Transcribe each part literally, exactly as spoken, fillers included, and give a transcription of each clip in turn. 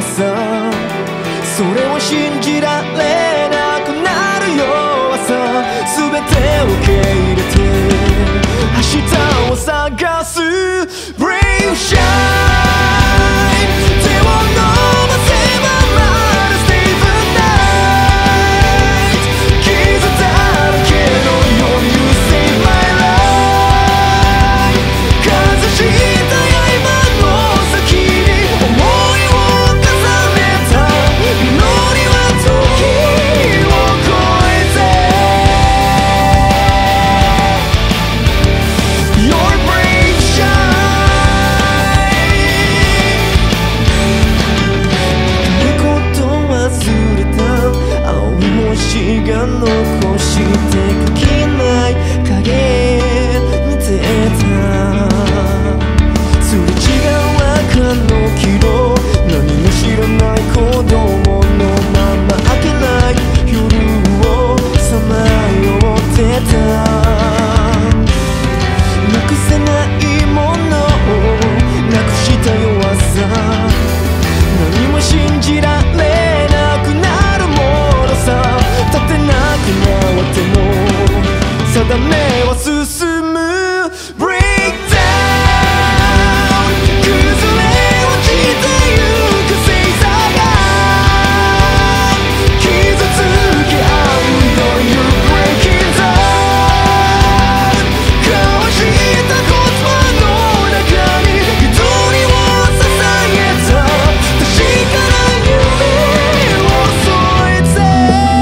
のさ。それを信じられなくなるよ朝、全てを受け入れて明日を探す Brave Shine。 手を伸ばせばまだ Stay the night。 傷だらけの夜 You save my life。 かざした刃の先に想いを重ねた祈りは時を超えて Your brave shine。 誰こと忘れた青い星が残して垣ない影見てた。すれ違う赤の黄色、何も知らない子供のまま明けない夜をさまよってた。なくせないものをなくした弱さ、何も信じられなくなるものさ。立てなくなっても定めは進む Break down。 崩れ落ちてゆく星座が傷つけ合うよ You breaking down。 交わした言葉の中に一人を捧げた確かな夢を添えて。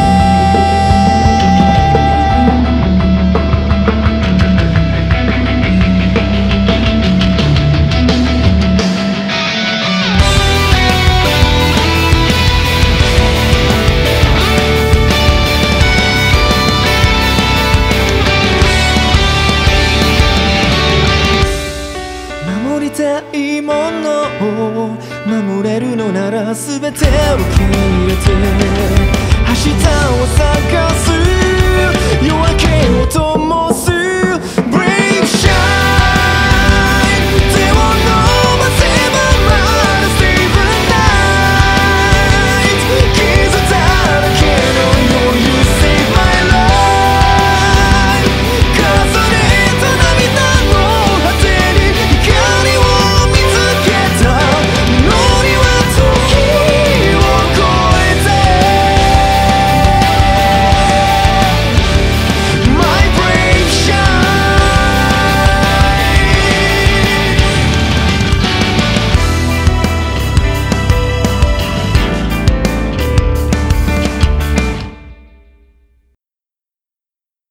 守りたいものを守れるのなら全てを受け入れて明日を探す夜明けを止め